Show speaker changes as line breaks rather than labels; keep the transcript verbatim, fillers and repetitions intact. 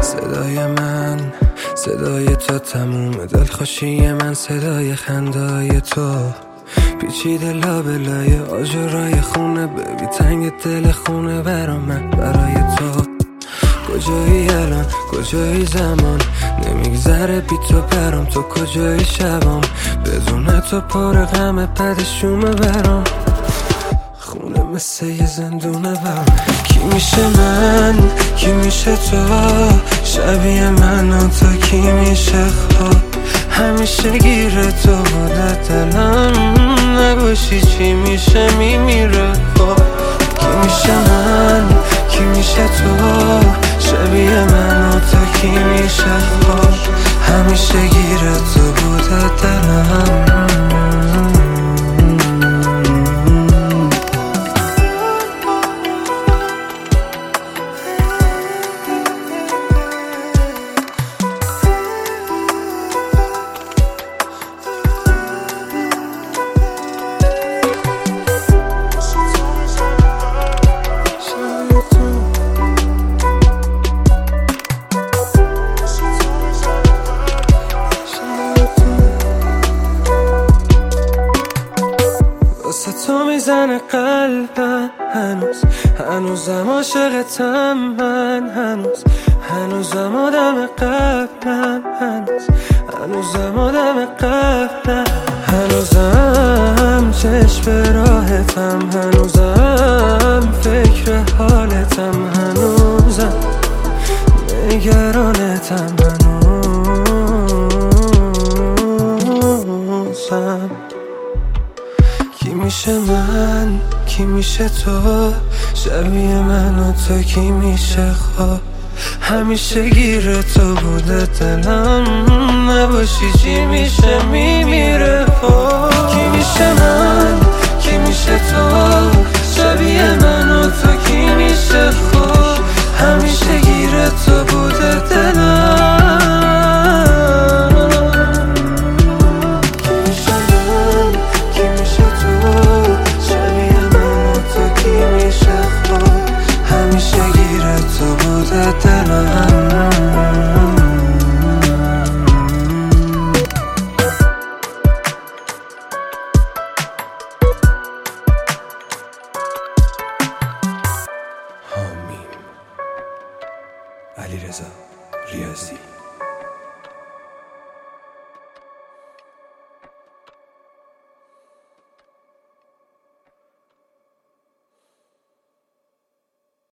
صدای من صدای تو، تموم دلخوشی من صدای خندای تو، پیچیده لابلای آجرای خونه، ببی تنگ دل خونه برا من برای تو. کجایی الان کجایی زمان، نمیگذره بی تو برام، تو کجایی شبام، بدون تو پر غم پدشومه برام، خونه مثل یه زندونه برام. کی میشه من کی میشه تو، شبیه من و تو کی میشه خواب، همیشه گیره تو بوده دلم، نباشی چی میشه میمیره خواب. کی میشه من کی میشه تو، شبیه من و تو کی میشه خواب، همیشه گیره تو بوده دلم. واسه تو میزنه قلبم هنوز، هنوزم عاشقتم من هنوز، هنوزم آدم قبلم هنوز، هنوزم آدم قبلم، هنوزم چشم به راحتم، هنوزم فکر حالتم، هنوزم نگرانتم، هنوزم. کی میشه من کی میشه تو، شبیه من و تو کی میشه خواب، همیشه گیره تو بوده دلم، نباشی چی میشه میمیره خواب. کی میشه من کی میشه تو، شبیه من و تو کی میشه خواب، همیشه گیره تو بوده دلم. حامیم علیرضا ریاضی.